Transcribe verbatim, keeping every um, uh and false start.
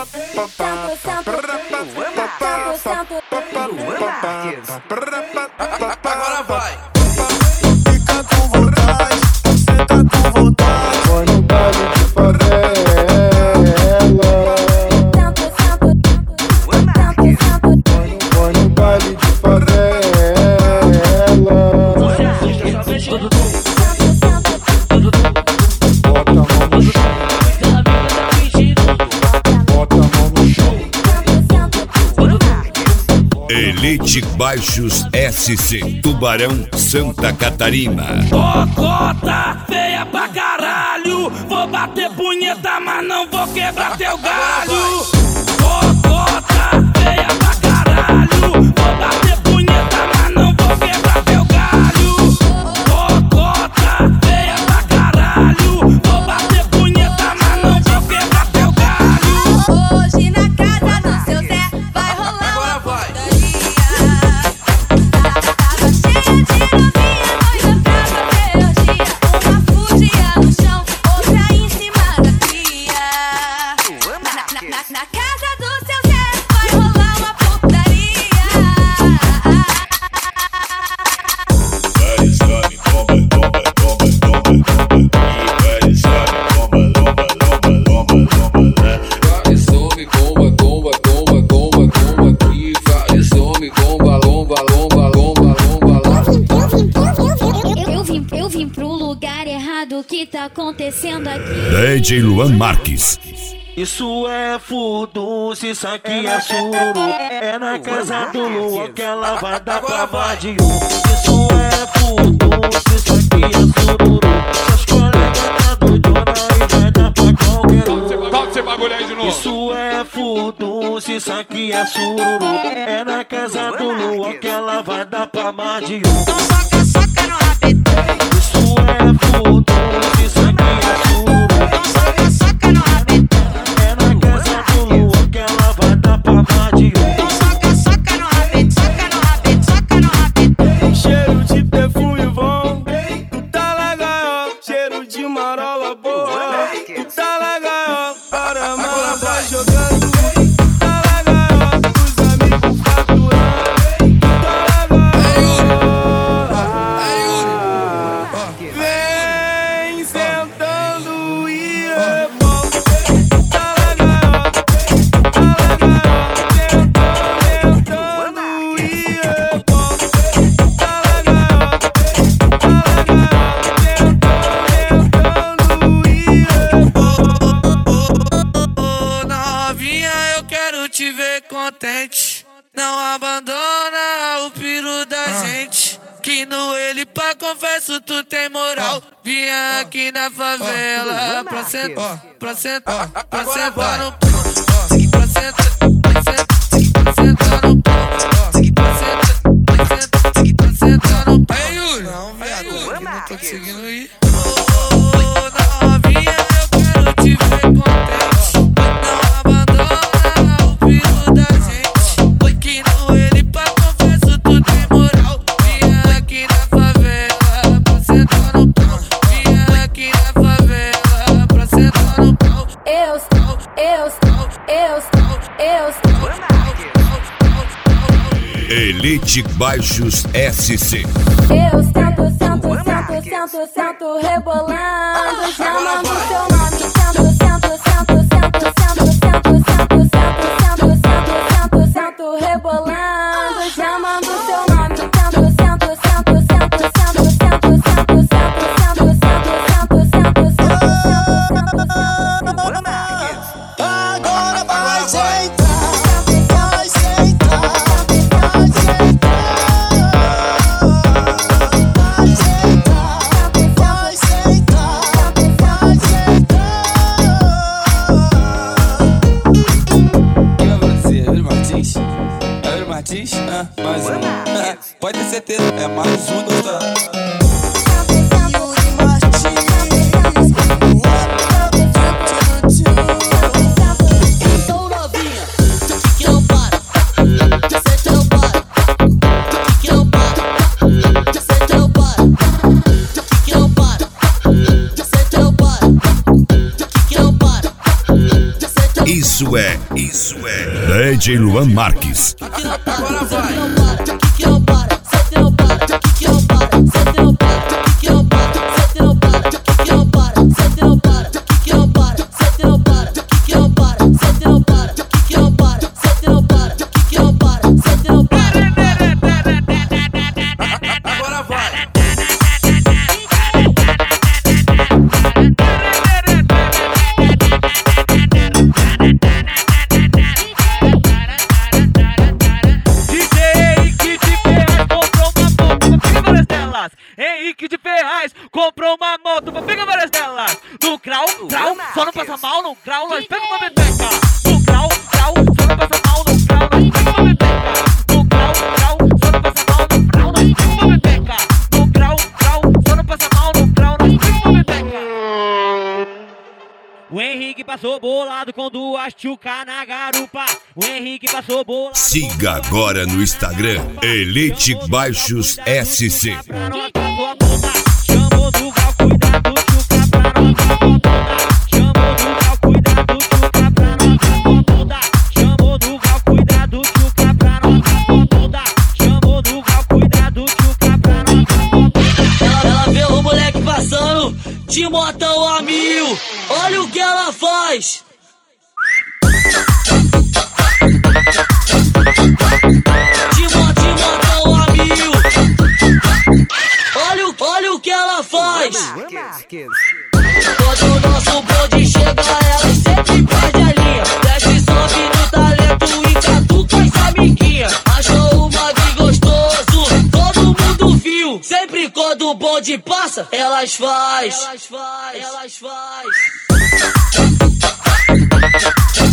Agora vai. Fica com vontade, senta com vontade. Foi no baile de favela. Foi no baile de favela. Bota a mão no chão. Bota a mão no chão. Elite Baixos S C, Tubarão, Santa Catarina. Ô cota, feia pra caralho. Vou bater punheta, mas não vou quebrar teu galho. Ô cota, feia pra caralho. Vou bater punheta, mas não vou quebrar teu galho. Ô cota, feia pra caralho. Vou bater punheta, mas não vou quebrar teu galho. Hoje na casa do seu Zé vai rolar uma putaria. Tava cheia de novinha, doida pra fazer orgia. Uma fugia no chão, outra em cima da cria. Na, na, na, na casa do seu Zé vai rolar uma putaria. Vai, escame, toma, toma, toma, toma, toma. Vai, escame, toma, toma, toma, toma, toma. Vai, some, comba, comba, comba, comba, comba aqui. Vai, some, comba, lomba, lomba, lomba, lomba, lomba. Eu vim, eu vim pro lugar errado, o que tá acontecendo aqui? D J Luan Marques. Isso é furdunço, isso aqui é sururu. É na casa do Luan que ela vai dar pra vadiu. Isso é furdunço, isso aqui é sururu. Seus colegas tá doidona e vai dar pra qualquer um. Solta esse bagulho aí de novo. Isso é furdunço, isso aqui é sururu. É na casa do Luan que ela vai dar pra Madiu. Então soca, soca no rabetão. Isso é furdunço, isso aqui é sururu. Então soca, soca no rabetão. É na casa do Luan que ela vai dar pra Madiu. Então soca, soca no rabetão, soca no rabetão, soca no rabetão. Cheiro de perfume bom, tu tá legal. Cheiro de marola boa, tu tá legal. Para mala vai jogando, tá legal. Os amigos faturando, tá legal. Vem sentando e rebola. Tá legal, tá legal. Sentando e rebola. Tá legal, tá legal. Ô novinha, eu quero te ver contente. Não abandona o piru da gente. Que no ele pra confesso tu tem moral. Vinha aqui na favela pra sentar, pra sentar, pra sentar no pau. Pra sentar, pra sentar, pra sentar no pau. Pra sentar, pra sentar, pra sentar no pau. Ei, Yuri, não, viado, não tô conseguindo ir. Ô novinha, eu quero te ver contente. Não abandona o piru da gente. Que no ele pra confesso tu tem moral. Vinha aqui na favela pra sentar no pau. Vinha aqui na favela pra sentar no pau. Eu estou, eu estou, eu estou, eu estou. Elite Baixos S C. Eu sento, sento, sento, sento, sento, rebolando, chamando seu nome. Sento, sento, sento, sento, sento, sento, sento, sento, sento, sento, sento, sento, rebolando, chamando seu nome. Sento, sento, sento, sento, sento, sento, sento, sento, sento, sento, sento, sento, sento, sento. Agora vai sentar, vai sentar, vai sentar, vai sentar, vai sentar, vai sentar. Quem vai dizer? Yuri Martins? É Yuri Martins? Ah, mais um. Pode ter certeza, é mais um gostado. Yuri Martins. Então novinha, tu que que não para, tu senta não para, tu que que não para, tu senta não para, tu que que não para, tu senta não para, tu que que não para, tu senta. Isso Isso é, isso é D J Luan Marques. Agora vai. Que não para, sete não para, que não para, sete não para, que não para, sete não para, que não para, sete não para, que não para, sete não para, que não para, sete não para, que não para, sete não para, que não para, sete não para. Agora vai. Henrique de Ferraz comprou uma moto pra pegar várias delas. No grau, grau, só não passa mal. No grau, nós pega uma bebeca. No grau, grau, só não passa mal. No grau, nós pega uma bebeca. No grau, grau, só não passa mal. No grau, nós pega uma bebeca. No grau, grau, só não passa mal. No grau, nós pega uma bebeca. O Henrique passou bolado com duas tchuca na garupa. O Henrique passou bolado. Siga agora no Instagram Elite Baixos S C. Chamou do grau, cuidado, tchuca pra nós. Chamou do grau, cuidado, tchuca pra nós. Chamou do grau, cuidado, tchuca pra nós. Chamou do grau, cuidado, tchuca pra nós. Ela, ela vê o moleque passando de motão a mil. Olha o que ela faz. De moto, de motão a mil. Olha o, olha o que ela faz. Quando o nosso bonde chega, ela sempre faz a linha. Desce, sobe no talento e catuca as amiguinhas. Achou o mag gostoso, todo mundo viu. Sempre quando o bonde passa, elas faz. Elas faz, elas faz.